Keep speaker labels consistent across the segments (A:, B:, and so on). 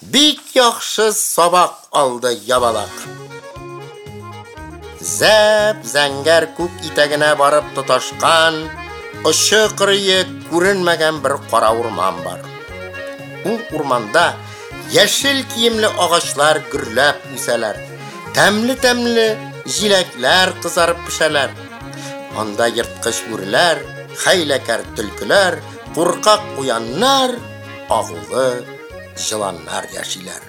A: Бик яхшы сабак алды ябалак. Зәп-зәңгәр күк итәгенә барып тоташкан, очы-кырые күренмәгән бер кара урман бар. Ул урманда яшел киемле агачлар гөрләп үсәләр. Тәмле-тәмле җиләкләр кызарып пешәләр. Анда йырткыч бүрләр, хәйләкәр төлкеләр, куркак куяннар, агулы җыланнар яшиләр.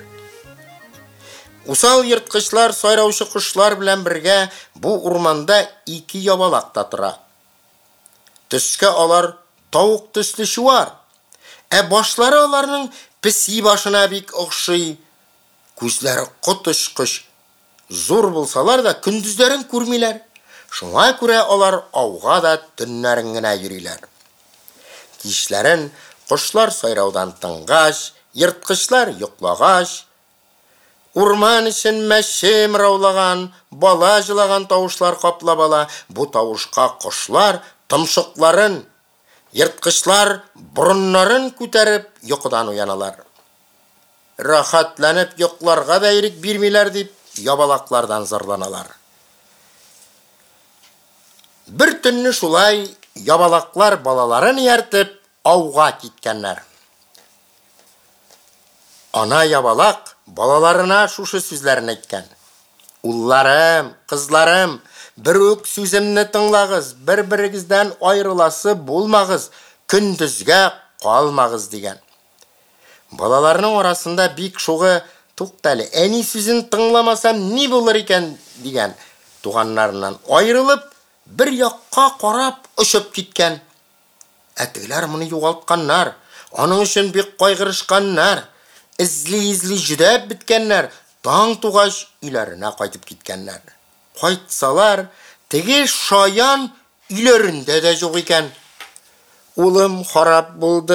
A: Усал йырткычлар сайраучы кошлар белән бергә бу урманда ике ябалак та тора. Төскә алар тавык төсле чуар, башлары аларның песи башына бик охшый. Күзләре котышкыч зур булсалар да көндезләрен күрмиләр. Шуңа күрә алар ауга да төннәрен генә йөриләр. Кичләрен кошлар сайраудан тынгач, йырткычлар йоклагач, урман өчен мәче мыраулаган, бала җылаган тавышлар каплап ала. Бу тавышка кошлар томшыкларын, йырткычлар борыннарын күтәреп йокыдан уяналар. Рахатланып йокларга да ирек бирмиләр дип ябалаклардан зарланалар. Бер төнне шулай ябалаклар балаларын ияртеп ауга киткәннәр. Ана ябалак балаларына шушы сүзләрне әйткән. Улларым, кызларым, бер үк сүземне тыңлагыз, бер-берегездән аерыласы булмагыз, көндезгә калмагыз дигән. Балаларның арасында бик шугы туктале, әни сүзен тыңламасам ни булыр икән дигән туганнарыннан аерылып, бер якка карап очып киткән. Тегеләр моны югалтканнар, аның өчен бик кайгырышканнар, изли-изли җүдәп биткәннәр, таң тугач өйләренә кайтып киткәннәр. Кайтсалар, теге шаян өйләрендә дә юк икән. Улым харап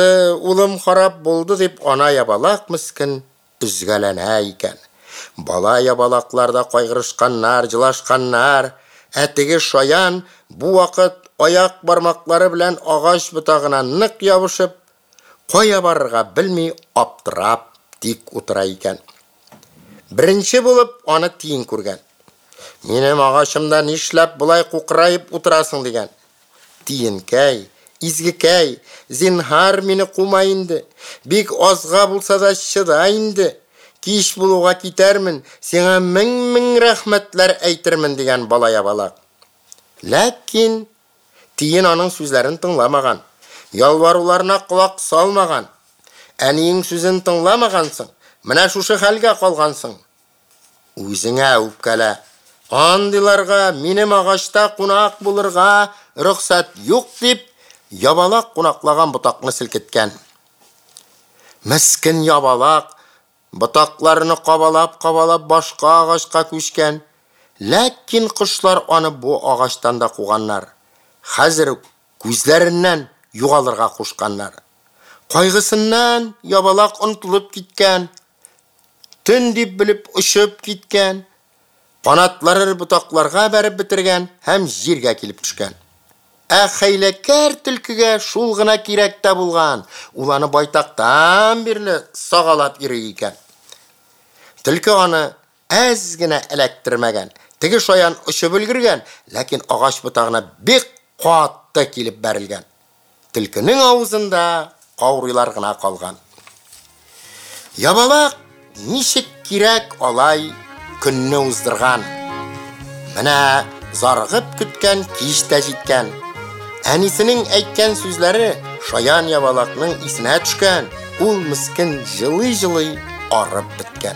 A: булды дип ана ябалак мискин үзгәләнә икән. Бала ябалаклар да кайгырышканнар, җылашканнар. Теге шаян бу вакыт аяк бармаклары белән агач ботагына нык ябышып, кая барырга белми аптырап тик утыра икән. Беренче булып аны тиен күргән. Минем агачымда нишләп булай кукрайып утырасың дигән. Тиенкәй, изгекәй, зинһар мине кума инде. Бик азга булса да чыда инде. Кич булуга китәрмен, сиңа мең рәхмәтләр әйтермен дигән бала ябалак. Ләкин тиен аның сүзләрен тыңламаган, ялваруларына кулак салмаган. Әниең сүзен тыңламагансың, менә шушы хәлгә калгансың. Үзеңә үпкәлә. Андыйларга минем агачта кунак булырга рөхсәт юк дип ябалак кунаклаган ботакны селкеткән. Мискин ябалак ботакларны кабалап башка агачка күчкән. Ләкин кошлар аны бу агачтан да куганнар. Хәзер күзләреннән югалырга кушканнар. Кайгысыннан ябалак онтылып киткән. Төн дип билеп очып киткән. Канатлары ботакларга бәреп бетергән һәм җиргә килеп төшкән. Хәйләкәр төлкегә шул гына кирәк тә булган. Ул аны байтактан бирле сагалап йөри икән. Төлке аны әз генә эләктермәгән. Теге шаян очып өлгергән, ләкин агач ботагына бик катты килеп бәрелгән. Төлкенең авызында каурыйлар гына калган. Ябалак ничек кирәк алай көнне уздырган. Менә заргып көткән кич тә җиткән. Әнисенең әйткән сүзләре шаян ябалакның исенә төшкән. Ул мискин җылый-җылый арып биткән.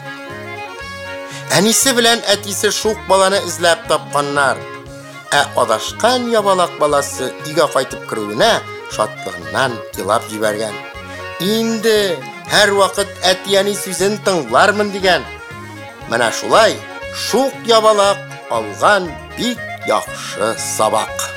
A: Әнисе белән әтисе шук баланы эзләп тапканнар. Адашкан ябалак баласы өйгә кайтып керүенә шатлыгыннан елап җибәргән. Инде һәр вакыт әти-әни сүзен тыңлармын дигән. Менә шулай шук ябалак алган бик яхшы сабак.